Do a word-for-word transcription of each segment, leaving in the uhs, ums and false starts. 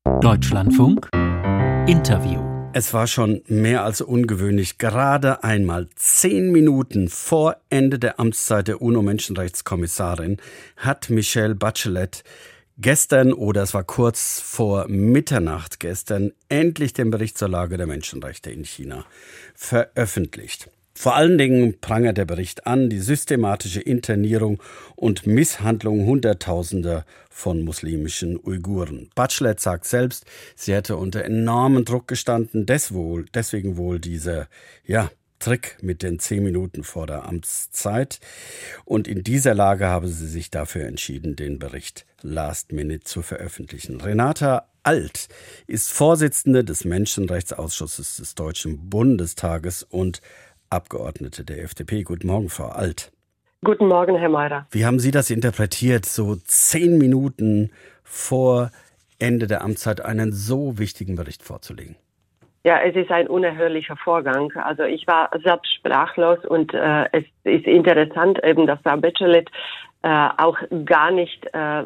Deutschlandfunk Interview. Es war schon mehr als ungewöhnlich. Gerade einmal zehn Minuten vor Ende der Amtszeit der UNO-Menschenrechtskommissarin hat Michelle Bachelet gestern, oder es war kurz vor Mitternacht gestern, endlich den Bericht zur Lage der Menschenrechte in China veröffentlicht. Vor allen Dingen prangert der Bericht an die systematische Internierung und Misshandlung Hunderttausender von muslimischen Uiguren. Bachelet sagt selbst, sie hätte unter enormem Druck gestanden, deswegen wohl dieser, ja, Trick mit den zehn Minuten vor der Amtszeit. Und in dieser Lage habe sie sich dafür entschieden, den Bericht Last Minute zu veröffentlichen. Renata Alt ist Vorsitzende des Menschenrechtsausschusses des Deutschen Bundestages und Abgeordnete der F D P. Guten Morgen, Frau Alt. Guten Morgen, Herr Meurer. Wie haben Sie das interpretiert, so zehn Minuten vor Ende der Amtszeit einen so wichtigen Bericht vorzulegen? Ja, es ist ein unerhörlicher Vorgang. Also ich war selbst sprachlos und äh, es ist interessant eben, dass Frau Bachelet äh, auch gar nicht äh,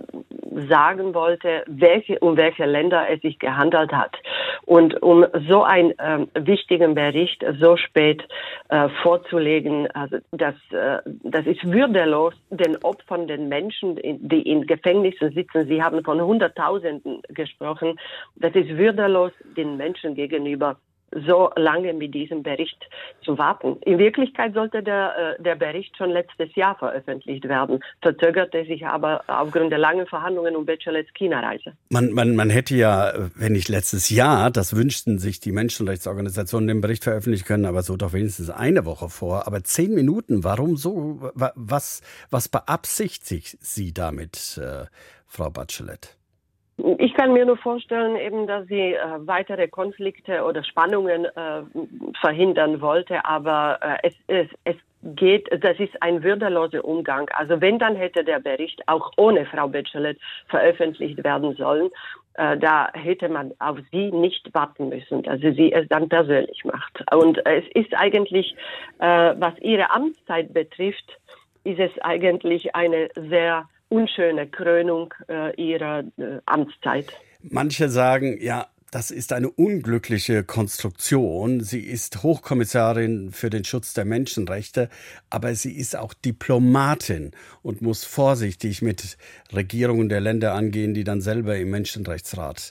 sagen wollte, welche, um welche Länder es sich gehandelt hat. Und um so einen äh, wichtigen Bericht so spät äh, vorzulegen, also das, äh, das ist würdelos den Opfern, den Menschen, die in Gefängnissen sitzen. Sie haben von Hunderttausenden gesprochen. Das ist würdelos den Menschen gegenüber, so lange mit diesem Bericht zu warten. In Wirklichkeit sollte der, der Bericht schon letztes Jahr veröffentlicht werden, verzögerte sich aber aufgrund der langen Verhandlungen um Bachelets China-Reise. Man, man, man hätte ja, wenn nicht letztes Jahr, das wünschten sich die Menschenrechtsorganisationen, den Bericht veröffentlichen können, aber so doch wenigstens eine Woche vor. Aber zehn Minuten, warum so? Was, was beabsichtigt sie damit, äh, Frau Bachelet? Ich kann mir nur vorstellen, eben, dass sie äh, weitere Konflikte oder Spannungen äh, verhindern wollte, aber äh, es, es, es geht, das ist ein würdeloser Umgang. Also wenn, dann hätte der Bericht auch ohne Frau Bachelet veröffentlicht werden sollen. Äh, da hätte man auf sie nicht warten müssen, dass sie es dann persönlich macht. Und es ist eigentlich, äh, was ihre Amtszeit betrifft, ist es eigentlich eine sehr unschöne Krönung äh, ihrer äh, Amtszeit. Manche sagen, ja, das ist eine unglückliche Konstruktion. Sie ist Hochkommissarin für den Schutz der Menschenrechte, aber sie ist auch Diplomatin und muss vorsichtig mit Regierungen der Länder angehen, die dann selber im Menschenrechtsrat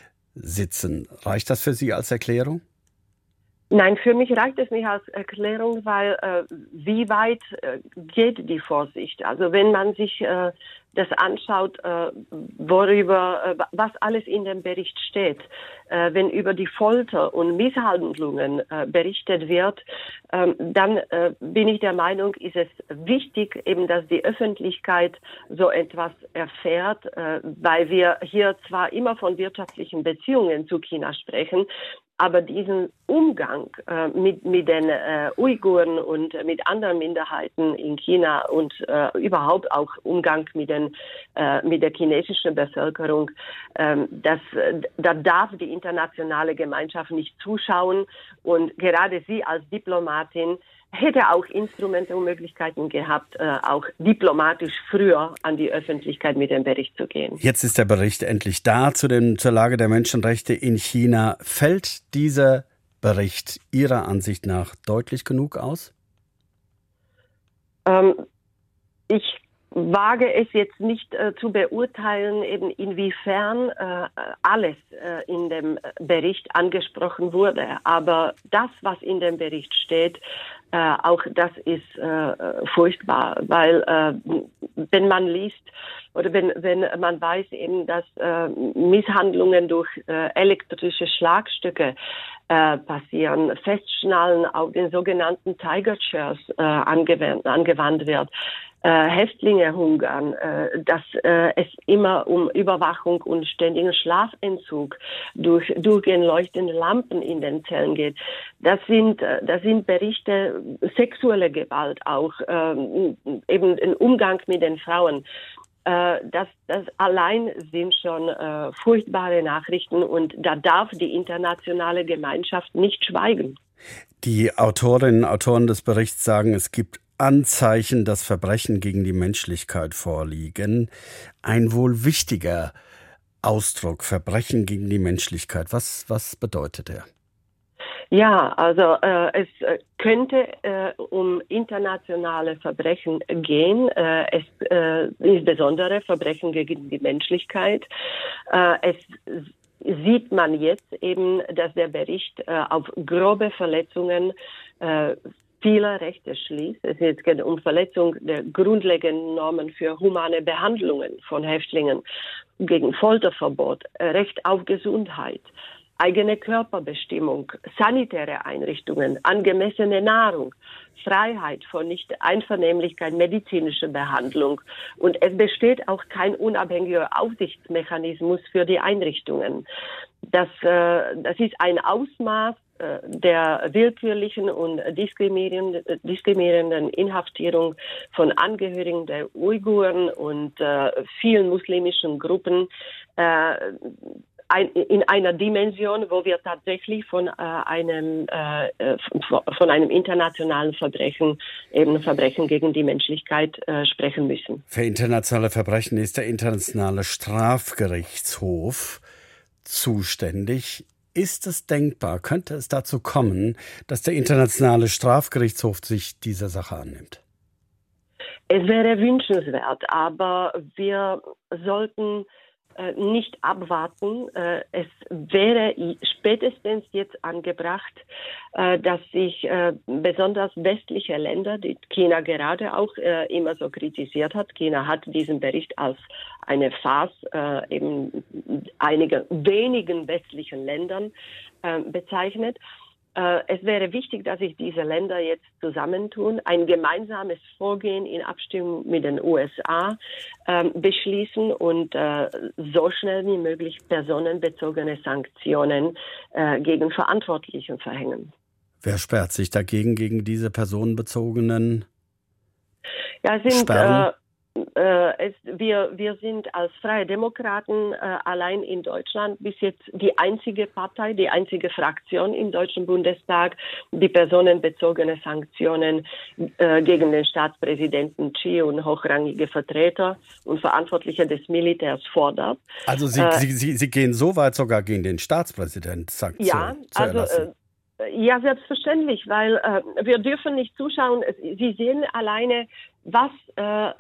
sitzen. Reicht das für Sie als Erklärung? Nein, für mich reicht es nicht als Erklärung, weil äh, wie weit äh, geht die Vorsicht? Also wenn man sich äh, das anschaut, äh, worüber, äh, was alles in dem Bericht steht, äh, wenn über die Folter und Misshandlungen äh, berichtet wird, äh, dann äh, bin ich der Meinung, ist es wichtig, eben, dass die Öffentlichkeit so etwas erfährt, äh, weil wir hier zwar immer von wirtschaftlichen Beziehungen zu China sprechen, aber diesen Umgang äh, mit, mit den äh, Uiguren und äh, mit anderen Minderheiten in China und äh, überhaupt auch Umgang mit, den, äh, mit der chinesischen Bevölkerung, äh, das, da darf die internationale Gemeinschaft nicht zuschauen. Und gerade Sie als Diplomatin hätte auch Instrumente und Möglichkeiten gehabt, äh, auch diplomatisch früher an die Öffentlichkeit mit dem Bericht zu gehen. Jetzt ist der Bericht endlich da zu dem, zur Lage der Menschenrechte in China. Fällt dieser Bericht Ihrer Ansicht nach deutlich genug aus? Ähm, ich wage es jetzt nicht äh, zu beurteilen, eben inwiefern äh, alles äh, in dem Bericht angesprochen wurde. Aber das, was in dem Bericht steht, äh, auch das ist äh, furchtbar, weil äh, wenn man liest oder wenn, wenn man weiß eben, dass äh, Misshandlungen durch äh, elektrische Schlagstücke äh, passieren, Festschnallen auf den sogenannten Tiger Chairs äh, angewandt, angewandt wird, Äh, Häftlinge hungern, äh, dass äh, es immer um Überwachung und ständigen Schlafentzug durch durchgehend leuchtende Lampen in den Zellen geht. Das sind äh, das sind Berichte, sexuelle Gewalt auch, äh, eben ein Umgang mit den Frauen. Äh, das, das allein sind schon äh, furchtbare Nachrichten und da darf die internationale Gemeinschaft nicht schweigen. Die Autorinnen und Autoren des Berichts sagen, es gibt Anzeichen, dass Verbrechen gegen die Menschlichkeit vorliegen. Ein wohl wichtiger Ausdruck Verbrechen gegen die Menschlichkeit. Was, was bedeutet er? Ja, also äh, es könnte äh, um internationale Verbrechen gehen, äh, es äh, insbesondere Verbrechen gegen die Menschlichkeit. Äh, es sieht man jetzt eben, dass der Bericht äh, auf grobe Verletzungen äh, vieler Rechte schließt. Es geht um Verletzung der grundlegenden Normen für humane Behandlungen von Häftlingen, gegen Folterverbot, Recht auf Gesundheit, eigene Körperbestimmung, sanitäre Einrichtungen, angemessene Nahrung, Freiheit von Nicht-Einvernehmlichkeit, medizinische Behandlung. Und es besteht auch kein unabhängiger Aufsichtsmechanismus für die Einrichtungen. Das, äh, das ist ein Ausmaß äh, der willkürlichen und diskriminierenden, diskriminierenden Inhaftierung von Angehörigen der Uiguren und äh, vielen muslimischen Gruppen, äh, in einer Dimension, wo wir tatsächlich von äh, einem äh, von einem internationalen Verbrechen, eben Verbrechen gegen die Menschlichkeit äh, sprechen müssen. Für internationale Verbrechen ist der Internationale Strafgerichtshof zuständig. Ist es denkbar, könnte es dazu kommen, dass der Internationale Strafgerichtshof sich dieser Sache annimmt? Es wäre wünschenswert, aber wir sollten nicht abwarten. Es wäre spätestens jetzt angebracht, dass sich besonders westliche Länder, die China gerade auch immer so kritisiert hat, China hat diesen Bericht als eine Farce eben einiger wenigen westlichen Ländern bezeichnet. Es wäre wichtig, dass sich diese Länder jetzt zusammentun, ein gemeinsames Vorgehen in Abstimmung mit den U S A äh, beschließen und äh, so schnell wie möglich personenbezogene Sanktionen äh, gegen Verantwortlichen verhängen. Wer sperrt sich dagegen, gegen diese personenbezogenen ja, es sind, Sperren? Äh, Äh, es, wir, wir sind als Freie Demokraten äh, allein in Deutschland bis jetzt die einzige Partei, die einzige Fraktion im Deutschen Bundestag, die personenbezogene Sanktionen äh, gegen den Staatspräsidenten Xi und hochrangige Vertreter und Verantwortliche des Militärs fordert. Also Sie, äh, Sie, Sie, Sie gehen so weit sogar gegen den Staatspräsidenten Sanktionen ja, zu also, erlassen? Äh, Ja, selbstverständlich, weil äh, wir dürfen nicht zuschauen. Sie sehen alleine, was, äh,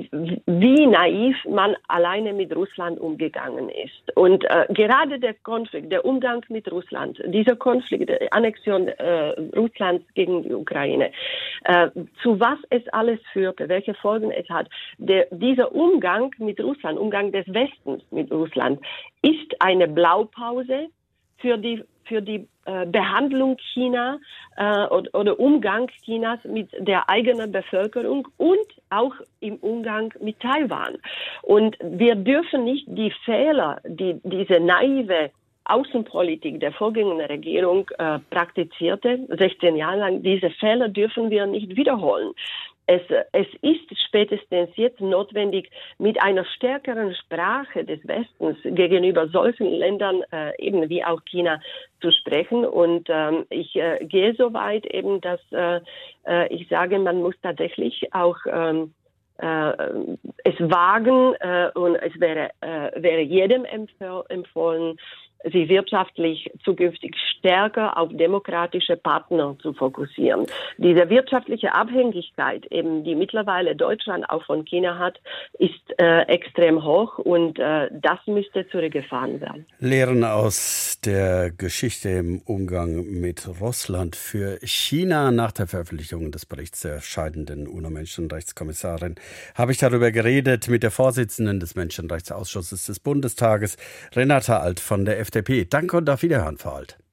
wie naiv man alleine mit Russland umgegangen ist. Und äh, gerade der Konflikt, der Umgang mit Russland, dieser Konflikt, die Annexion äh, Russlands gegen die Ukraine, äh, zu was es alles führte, welche Folgen es hat. Der, dieser Umgang mit Russland, Umgang des Westens mit Russland, ist eine Blaupause für die für die äh, Behandlung China äh, oder, oder Umgang Chinas mit der eigenen Bevölkerung und auch im Umgang mit Taiwan. Und wir dürfen nicht die Fehler, die diese naive Außenpolitik der vorgängenden Regierung äh, praktizierte, sechzehn Jahre lang, diese Fehler dürfen wir nicht wiederholen. Es, es ist spätestens jetzt notwendig, mit einer stärkeren Sprache des Westens gegenüber solchen Ländern, äh, eben wie auch China, zu sprechen. Und ähm, ich äh, gehe so weit eben, dass äh, äh, ich sage, man muss tatsächlich auch ähm, äh, es wagen äh, und es wäre, äh, wäre jedem empf- empfohlen, sich wirtschaftlich zukünftig stärker auf demokratische Partner zu fokussieren. Diese wirtschaftliche Abhängigkeit, eben die mittlerweile Deutschland auch von China hat, ist äh, extrem hoch und äh, das müsste zurückgefahren werden. Lehren aus der Geschichte im Umgang mit Russland für China nach der Veröffentlichung des Berichts der scheidenden UNO-Menschenrechtskommissarin habe ich darüber geredet mit der Vorsitzenden des Menschenrechtsausschusses des Bundestages, Renate Alt von der F D P. Danke und auf Wiederhören, Frau Alt.